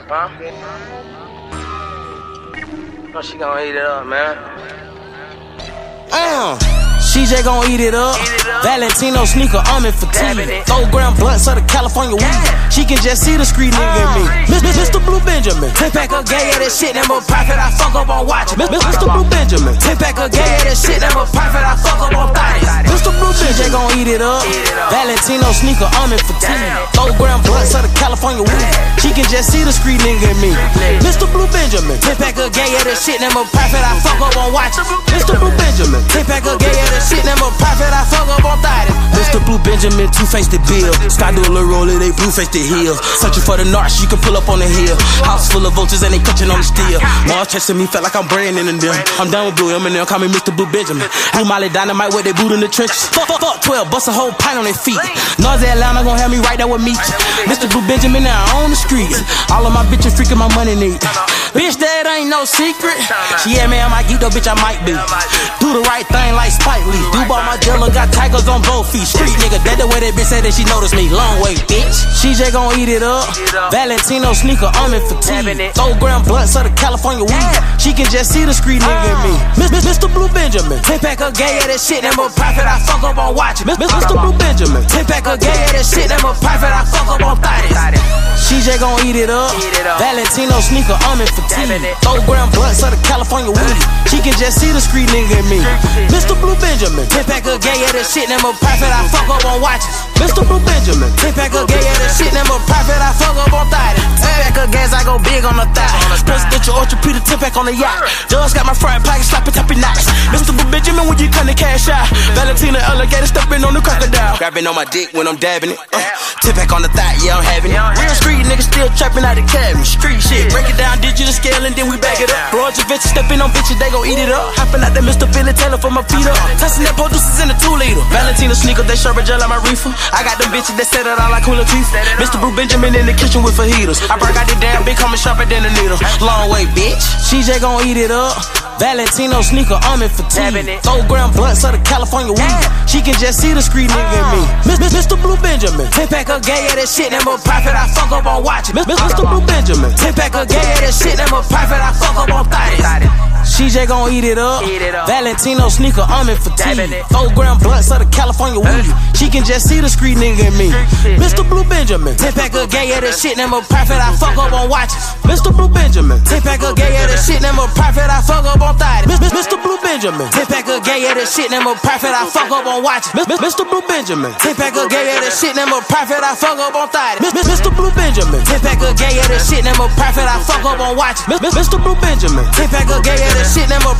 Huh? No, she gon' eat it up, man. CJ gon' eat it up. Valentino sneaker, army fatigue. 4 gram blunts of the California weed. She can just see the street nigga in me. Mr. Blue Benjamin. 10 pack of gay at that shit, that more profit. I fuck up on watching. Mr. Blue Benjamin. 10 pack of gay at that shit, that more profit. I fuck up on thotties. Mr. Blue CJ gon' eat it up. Valentino sneaker, army fatigue. 4 gram blunts of the California weed. She can just see the street nigga in me. Mr. Blue Benjamin. 10 pack of gay at that shit, that more profit. I fuck up on watching. Mr. Blue Benjamin. 10 pack of gay at that shit, that more profit. I fuck up on thotties. Mr. Blue Benjamin, two-faced the bill. Sky do a little roller, they blue-faced the hill. Searching for the narcs, you can pull up on the hill. House full of vultures and they clutching on the steel. Mars chasing me, felt like I'm Brandon and them. I'm down with Blue Eminem, call me Mr. Blue Benjamin. Blue Molly Dynamite with they boot in the trenches. Fuck 12, bust a whole pint on their feet. North Atlanta gon' have me right there with me. Mr. Blue Benjamin now on the street. All of my bitches freaking my money need. Bitch, that ain't no secret. She yeah, man, I might geek though, bitch, I might be. Do the right thing like Spike Lee. Do bought my jello, got tigers on both feet. Street nigga, that the way that bitch said that she noticed me. Long way, bitch. CJ gon' eat it up. Valentino sneaker, army fatigue. 4 gram blunts of the California weed. She can just see the street nigga in me. Mr. Blue Benjamin. 10 pack of gay at that shit, that more profit. I fuck up on watching. Mr. Blue Benjamin. 10 pack of gay at that shit, that more profit. I fuck up on thotties. CJ gon' eat it up. Valentino sneaker, army fatigue. 4 gram blunts of the California weed. She can just see the street nigga in me. Mr. Blue Benjamin. 10 pack of gay at that shit, that more profit. I fuck up on watching. Mr. Blue Benjamin. 10 pack of gay at that shit, that more profit. I fuck up on thotties. 10 pack of gas, I go big on the thigh. Presidential orthopedic 10 pack on the yacht. Just got my front pocket slapping, tapping nice. Mr. Blue Benjamin, when you come to cash out. Valentina alligator stepping on the crocodile. Grabbing on my dick when I'm dabbing it. 10 pack on the thigh, yeah, I'm having it. Real street niggas still trapping out the cabin. Street shit, break it down, digital scale, and then we back it up. Broad bitches stepping on bitches, they gon' eat it up. Hopping out that Mr. Billy Taylor for my feet up. Testing that producers in the 2-liter. Valentina sneakers, they sherbet gel like my reefer. I got them bitches that set it all like Cooler Teeth. Mr. Blue Benjamin in the kitchen with fajitas. I break out the damn big, coming sharper than a needle. Long way, bitch. CJ gon' eat it up. Valentino sneaker, army fatigue. 4 gram blunts of the California weed. She can just see the street nigga in me. Mr. Blue Benjamin. 10 pack of gay at that shit, that more profit. I fuck up on watching. Mr. Blue Benjamin. 10 pack of gay at that shit, that more profit. I fuck up on thotties. CJ gon' eat it up. Valentino sneaker, army fatigue. 4 gram blunts of the California weed. She can just see the street nigga in me. Mr. Blue Benjamin. 10 pack of gay at that shit, that more profit. I fuck up on watching. Mr. Blue Benjamin. 10 pack of gay at that shit, that more profit. I fuck up on thotties. Mr. Blue Benjamin. 10 pack of gay at that shit, that more profit. I fuck up on watching. Mr. Blue Benjamin. 10 pack of gay at that shit, that more profit. I fuck up on thotties. Mr. Blue Benjamin. 10 pack of gay at that shit, that more profit. I fuck up on watching. Mr. Blue Benjamin. 10 pack of gay at that shit, that more